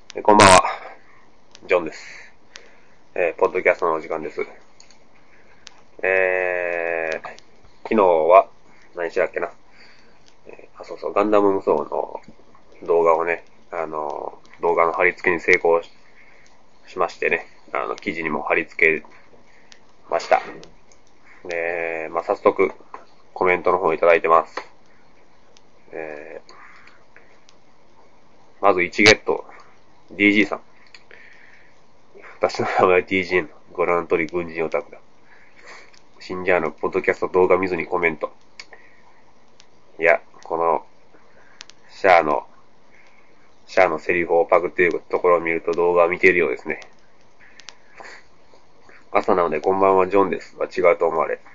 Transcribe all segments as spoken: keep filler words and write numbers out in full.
えこんばんは、ジョンです。えー、ポッドキャストのお時間です。えー、昨日は、何しだっけな。えー、あ、そうそう、ガンダム無双の動画をね、あの、動画の貼り付けに成功 し, しましてね、あの、記事にも貼り付けました。で、まあ、早速、コメントの方いただいてます。えー、まずいちゲット、ディージー さん。私の名前は ディージー のご覧の通り軍人オタクだ。新ジャーのポッドキャスト動画見ずにコメント。いや、この、シャアの、シャアのセリフをパクっているところを見ると動画を見ているようですね。朝なのでこんばんはジョンですは違うと思われ。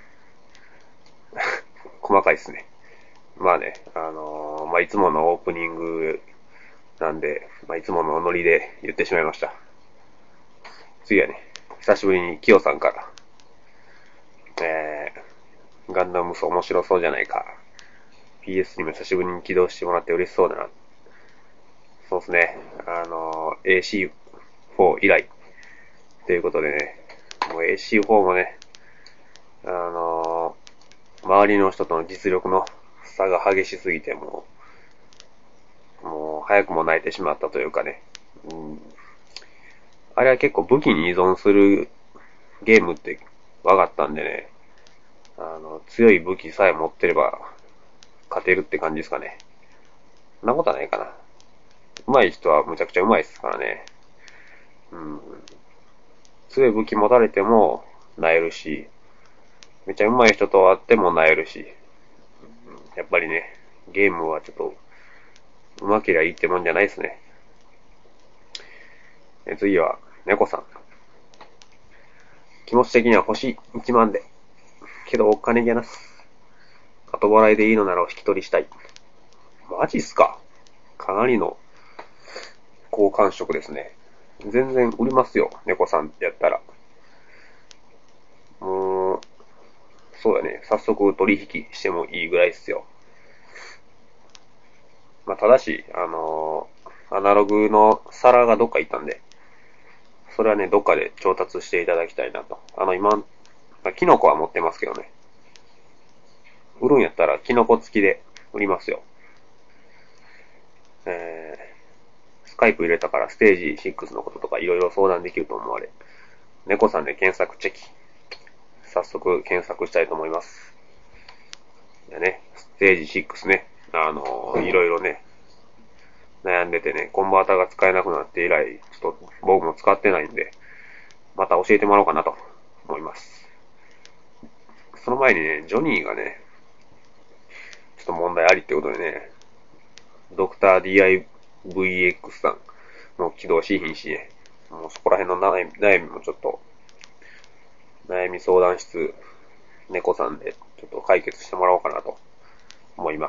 細かいですね。まあね、あのー、まあいつものオープニングなんで、まあいつものノリで言ってしまいました。次はね、久しぶりにキヨさんから、えー、ガンダム無双面白そうじゃないか。ピーエス にも久しぶりに起動してもらって嬉しそうだな。そうですね。あのー、エーシーフォー 以来。ということでね、もう エーシーフォー もね、あのー、周りの人との実力の差が激しすぎて、もう、もう早くも泣いてしまったというかね、うん、あれは結構武器に依存するゲームって分かったんでね、あの、強い武器さえ持ってれば勝てるって感じですかね。そんなことはないかな。上手い人はむちゃくちゃ上手いですからね。うん。強い武器持たれても、萎えるし、めっちゃ上手い人と会っても萎えるし、やっぱりね、ゲームはちょっと、上手けりゃいいってもんじゃないですね。え次は、猫さん。気持ち的には星いちまんで。けどお金じゃなす。後払いでいいのならお引き取りしたい。マジっすか？かなりの好感触ですね。全然売りますよ、猫さんやったら。もう、そうだね。早速取引してもいいぐらいっすよ。まあ、ただし、あのー、アナログの皿がどっか行ったんで、それはね、どっかで調達していただきたいなと。あの、今、まあ、キノコは持ってますけどね。売るんやったらキノコ付きで売りますよ。えー、スカイプ入れたからステージシックスのこととかいろいろ相談できると思われ。猫さんで検索チェキ。早速検索したいと思います。でね、ステージシックスね。あのー、いろいろね、悩んでてね、コンバーターが使えなくなって以来、ちょっと僕も使ってないんで、また教えてもらおうかなと思います。その前にね、ジョニーがね、ちょっと問題ありってことでね、ドクター ディーアイブイエックス さんも起動しひんしね、もうそこら辺の悩み悩みもちょっと、悩み相談室、猫さんでちょっと解決してもらおうかなと思います。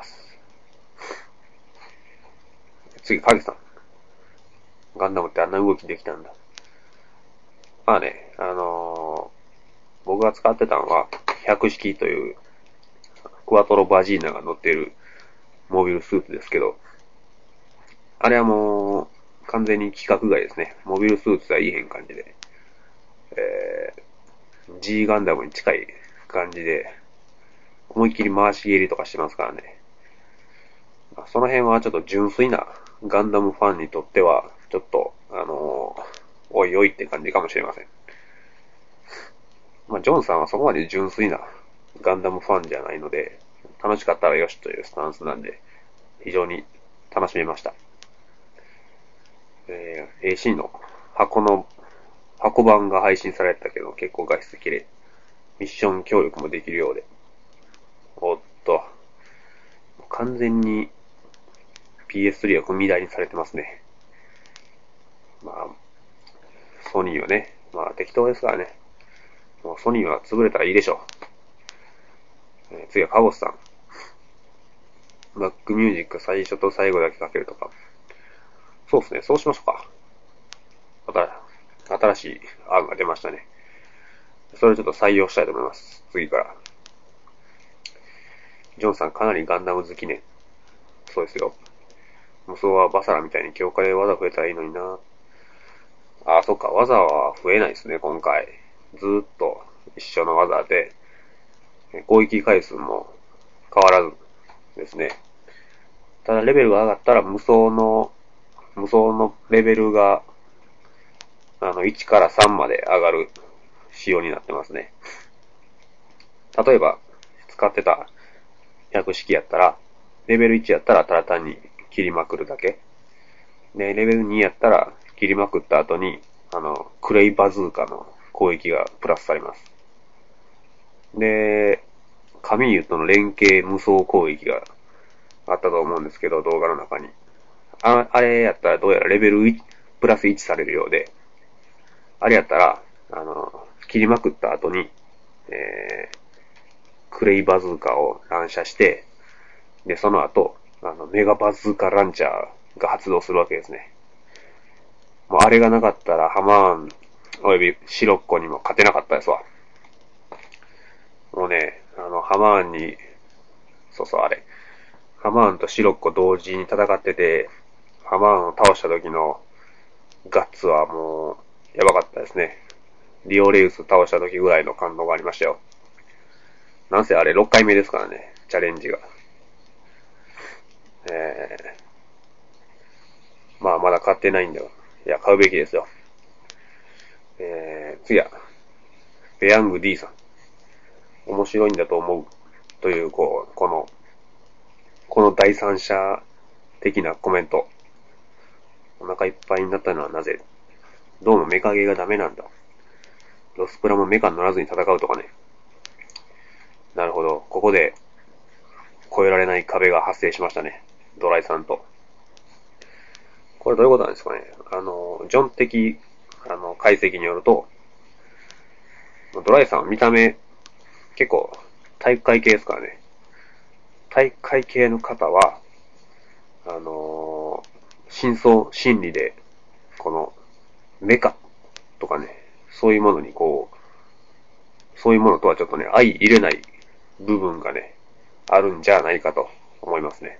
次、影さん。ガンダムってあんな動きできたんだ。まあね、あのー、僕が使ってたのは、百式という、クワトロバジーナが乗っているモビルスーツですけど、あれはもう、完全に規格外ですね。モビルスーツはいいへん感じで、えー、G ガンダムに近い感じで、思いっきり回し蹴りとかしてますからね。その辺はちょっと純粋なガンダムファンにとっては、ちょっと、あのー、おいおいって感じかもしれません。まあ、ジョンさんはそこまで純粋なガンダムファンじゃないので、楽しかったらよしというスタンスなんで、非常に楽しめました。えー、エーシー の箱の、箱版が配信されてたけど、結構画質綺麗。ミッション協力もできるようで。おっと、完全に ピーエススリー は踏み台にされてますね。まあ、ソニーはね、まあ適当ですからね。もうソニーは潰れたらいいでしょう。えー、次はカボスさん。バックミュージック最初と最後だけかけるとか。そうですね、そうしましょうか。また、新しい案が出ましたね。それをちょっと採用したいと思います。次から。ジョンさんかなりガンダム好きね。そうですよ。無双はバサラみたいに強化で技増えたらいいのにな。 あ、そっか、技は増えないですね、今回。ずーっと一緒の技で、攻撃回数も変わらずですね。ただレベルが上がったら無双の、無双のレベルが、あの、いちからさんまで上がる仕様になってますね。例えば、使ってた百式やったら、レベルいちやったらただ単に切りまくるだけ。で、レベルにやったら、切りまくった後に、あの、クレイバズーカの攻撃がプラスされます。で、カミーユとの連携無双攻撃があったと思うんですけど、動画の中に。ああれやったらどうやらレベルいち、プラスいちされるようで、あれやったら、あの、切りまくった後に、えー、クレイバズーカを乱射して、で、その後、あの、メガバズーカランチャーが発動するわけですね。もうあれがなかったらハマーンおよびシロッコにも勝てなかったですわ。もうね、あの、ハマーンに、そうそうあれ、ハマーンとシロッコ同時に戦ってて、ハマーンを倒した時のガッツはもう、やばかったですね。リオレウス倒した時ぐらいの感動がありましたよ。なんせあれろっかいめですからね、チャレンジが。えー、まあまだ買ってないんだよ。いや、買うべきですよ。えー、次は、ペヤング D さん。面白いんだと思う。という、こう、この、この第三者的なコメント。お腹いっぱいになったのはなぜ？どうもメカゲーがダメなんだ。ロスプラもメカに乗らずに戦うとかね。なるほど。ここで、越えられない壁が発生しましたね。ドライさんと。これどういうことなんですかね。あの、ジョン的、あの、解析によると、ドライさんは見た目、結構、体育会系ですからね。体育会系の方は、あのー、深層心理で、この、メカとかね、そういうものにこう、そういうものとはちょっとね、相入れない部分がね、あるんじゃないかと思いますね。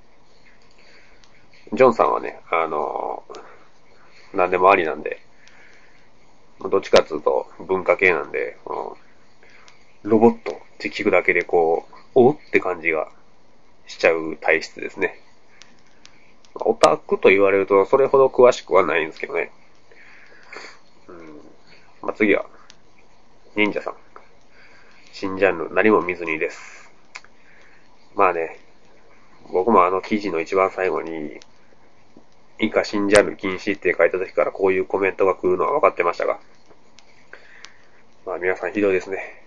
ジョンさんはね、あのー、何でもありなんで、どっちかっていうと文化系なんで、このロボットって聞くだけでこう、おって感じがしちゃう体質ですね。オタクと言われるとそれほど詳しくはないんですけどね。うん、まあ、次は、忍者さん。新ジャンル何も見ずにです。まあね、僕もあの記事の一番最後に、以下新ジャンル禁止って書いた時からこういうコメントが来るのは分かってましたが、まあ皆さんひどいですね。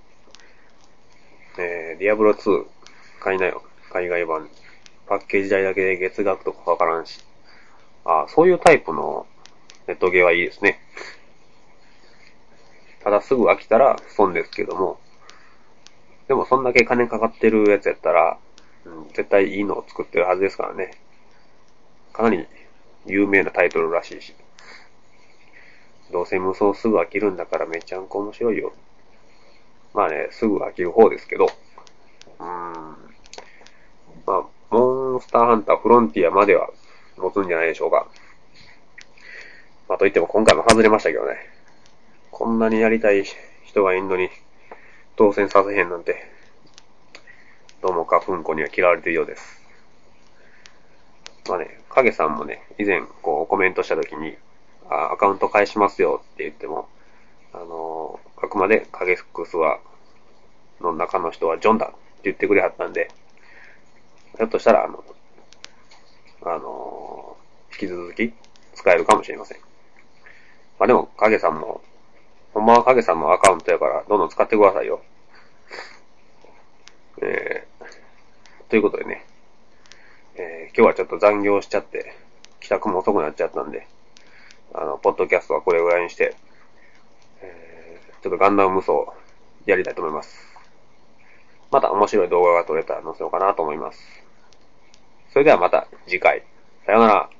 えー、ディアブロツー買いなよ。海外版。パッケージ代だけで月額とかわからんし。あ、そういうタイプのネットゲーはいいですね。ただすぐ飽きたら損ですけども、でもそんだけ金かかってるやつやったら、うん、絶対いいのを作ってるはずですからね。かなり有名なタイトルらしいし。どうせ無双すぐ飽きるんだからめちゃんこ面白いよ。まあね、すぐ飽きる方ですけど、うーん。まあ、モンスターハンターフロンティアまでは持つんじゃないでしょうか。まあといっても今回も外れましたけどね。こんなにやりたい人がいんのに当選させへんなんて、どうもカフンコには嫌われているようです。まあね、影さんもね、以前こうコメントした時に、あアカウント返しますよって言っても、あのー、あくまで影フックスは、の中の人はジョンだって言ってくれはったんで、ひょっとしたら、あの、あのー、引き続き使えるかもしれません。まあでも、影さんも、ほんまは影さんのアカウントやから、どんどん使ってくださいよ。えー、ということでね、えー、今日はちょっと残業しちゃって、帰宅も遅くなっちゃったんで、あの、ポッドキャストはこれぐらいにして、えー、ちょっとガンダム無双やりたいと思います。また面白い動画が撮れたら載せようかなと思います。それではまた次回。さようなら。